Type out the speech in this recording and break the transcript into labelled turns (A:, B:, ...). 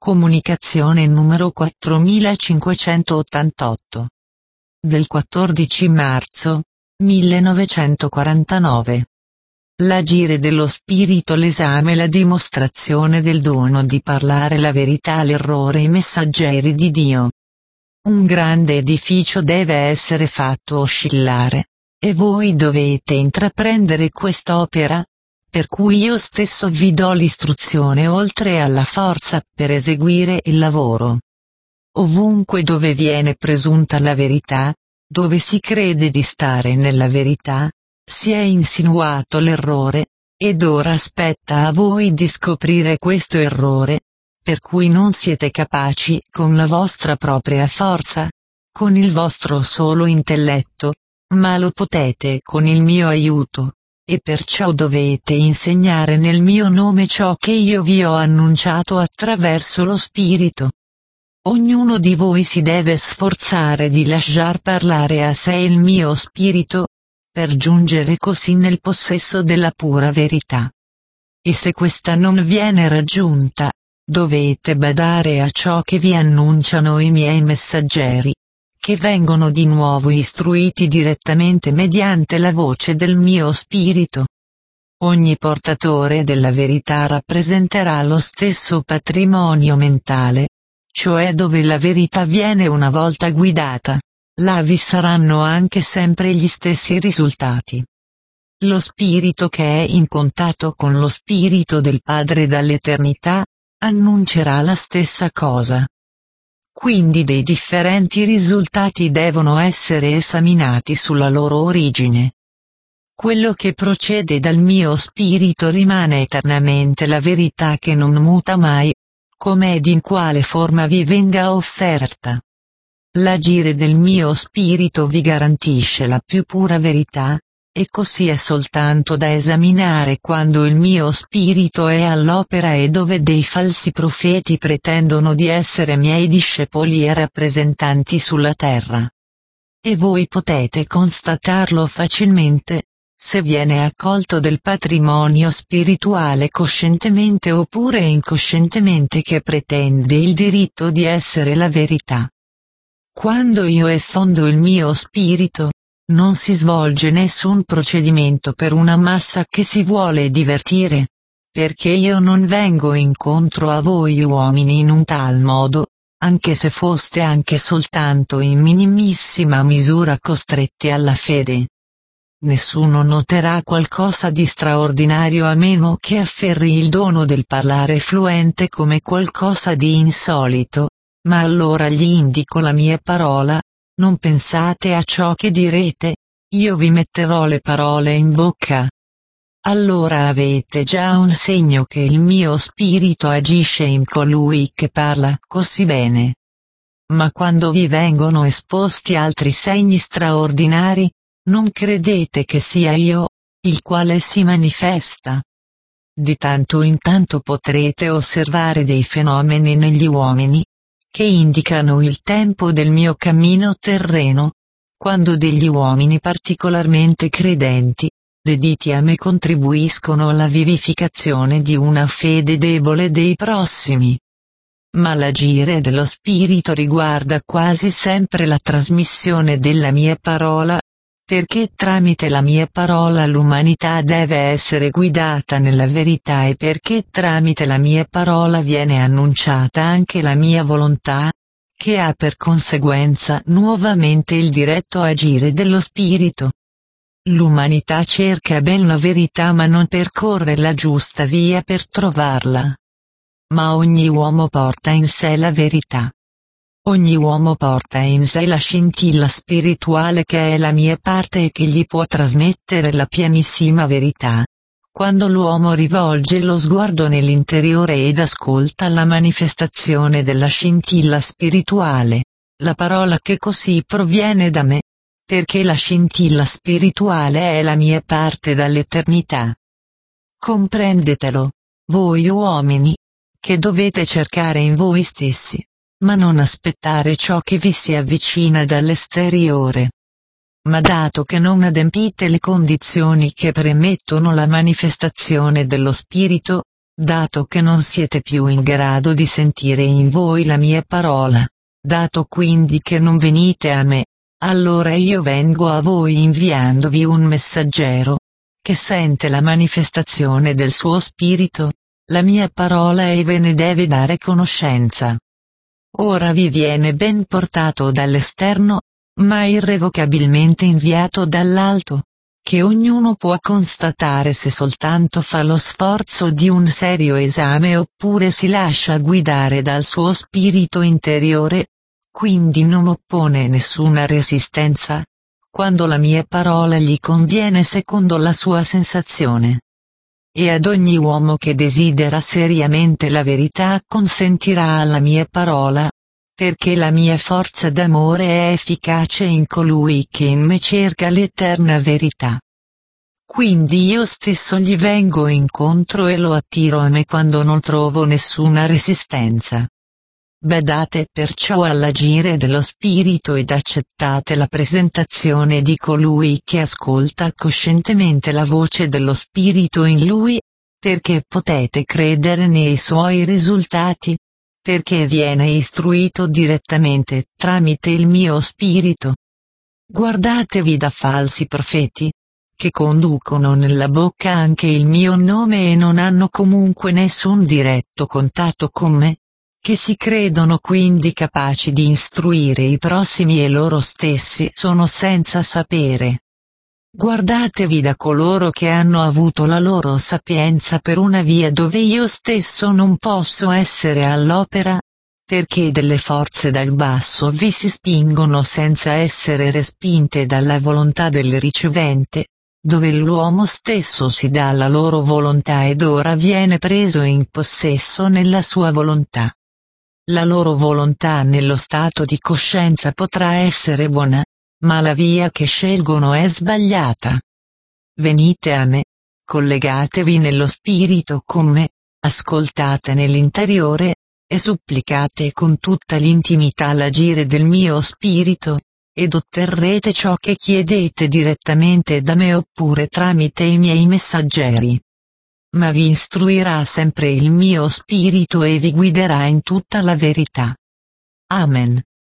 A: Comunicazione numero 4588. Del 14 marzo 1949. L'agire dello spirito, l'esame, la dimostrazione del dono di parlare la verità, l'errore, i messaggeri di Dio. Un grande edificio deve essere fatto oscillare, e voi dovete intraprendere quest'opera, per cui io stesso vi do l'istruzione oltre alla forza per eseguire il lavoro. Ovunque dove viene presunta la verità, dove si crede di stare nella verità, si è insinuato l'errore, ed ora spetta a voi di scoprire questo errore, per cui non siete capaci con la vostra propria forza, con il vostro solo intelletto, ma lo potete con il mio aiuto, e perciò dovete insegnare nel mio nome ciò che io vi ho annunciato attraverso lo Spirito. Ognuno di voi si deve sforzare di lasciar parlare a sé il mio spirito, per giungere così nel possesso della pura verità. E se questa non viene raggiunta, dovete badare a ciò che vi annunciano i miei messaggeri, che vengono di nuovo istruiti direttamente mediante la voce del mio spirito. Ogni portatore della verità rappresenterà lo stesso patrimonio mentale, cioè dove la verità viene una volta guidata, là vi saranno anche sempre gli stessi risultati. Lo spirito che è in contatto con lo spirito del Padre dall'eternità, annuncerà la stessa cosa. Quindi dei differenti risultati devono essere esaminati sulla loro origine. Quello che procede dal mio spirito rimane eternamente la verità che non muta mai, come ed in quale forma vi venga offerta. L'agire del mio spirito vi garantisce la più pura verità, e così è soltanto da esaminare quando il mio spirito è all'opera e dove dei falsi profeti pretendono di essere miei discepoli e rappresentanti sulla terra. E voi potete constatarlo facilmente, se viene accolto del patrimonio spirituale coscientemente oppure incoscientemente che pretende il diritto di essere la verità. Quando io effondo il mio spirito, non si svolge nessun procedimento per una massa che si vuole divertire, perché io non vengo incontro a voi uomini in un tal modo, anche se foste anche soltanto in minimissima misura costretti alla fede. Nessuno noterà qualcosa di straordinario a meno che afferri il dono del parlare fluente come qualcosa di insolito, ma allora gli indico la mia parola. Non pensate a ciò che direte, io vi metterò le parole in bocca. Allora avete già un segno che il mio spirito agisce in colui che parla così bene. Ma quando vi vengono esposti altri segni straordinari, non credete che sia io, il quale si manifesta. Di tanto in tanto potrete osservare dei fenomeni negli uomini, che indicano il tempo del mio cammino terreno, quando degli uomini particolarmente credenti, dediti a me, contribuiscono alla vivificazione di una fede debole dei prossimi. Ma l'agire dello Spirito riguarda quasi sempre la trasmissione della mia parola, perché tramite la mia parola l'umanità deve essere guidata nella verità e perché tramite la mia parola viene annunciata anche la mia volontà, che ha per conseguenza nuovamente il diretto agire dello Spirito. L'umanità cerca ben la verità ma non percorre la giusta via per trovarla. Ma ogni uomo porta in sé la verità. Ogni uomo porta in sé la scintilla spirituale che è la mia parte e che gli può trasmettere la pienissima verità. Quando l'uomo rivolge lo sguardo nell'interiore ed ascolta la manifestazione della scintilla spirituale, la parola che così proviene da me, perché la scintilla spirituale è la mia parte dall'eternità. Comprendetelo, voi uomini, che dovete cercare in voi stessi, ma non aspettare ciò che vi si avvicina dall'esteriore. Ma dato che non adempite le condizioni che premettono la manifestazione dello Spirito, dato che non siete più in grado di sentire in voi la mia parola, dato quindi che non venite a me, allora io vengo a voi inviandovi un messaggero, che sente la manifestazione del suo spirito, la mia parola e ve ne deve dare conoscenza. Ora vi viene ben portato dall'esterno, ma irrevocabilmente inviato dall'alto, che ognuno può constatare se soltanto fa lo sforzo di un serio esame oppure si lascia guidare dal suo spirito interiore, quindi non oppone nessuna resistenza, quando la mia parola gli conviene secondo la sua sensazione. E ad ogni uomo che desidera seriamente la verità consentirà alla mia parola, perché la mia forza d'amore è efficace in colui che in me cerca l'eterna verità. Quindi io stesso gli vengo incontro e lo attiro a me quando non trovo nessuna resistenza. Badate perciò all'agire dello Spirito ed accettate la presentazione di colui che ascolta coscientemente la voce dello Spirito in lui, perché potete credere nei suoi risultati, perché viene istruito direttamente tramite il mio Spirito. Guardatevi da falsi profeti, che conducono nella bocca anche il mio nome e non hanno comunque nessun diretto contatto con me, che si credono quindi capaci di istruire i prossimi e loro stessi sono senza sapere. Guardatevi da coloro che hanno avuto la loro sapienza per una via dove io stesso non posso essere all'opera, perché delle forze dal basso vi si spingono senza essere respinte dalla volontà del ricevente, dove l'uomo stesso si dà la loro volontà ed ora viene preso in possesso nella sua volontà. La loro volontà nello stato di coscienza potrà essere buona, ma la via che scelgono è sbagliata. Venite a me, collegatevi nello spirito con me, ascoltate nell'interiore, e supplicate con tutta l'intimità l'agire del mio spirito, ed otterrete ciò che chiedete direttamente da me oppure tramite i miei messaggeri. Ma vi istruirà sempre il mio spirito e vi guiderà in tutta la verità. Amen.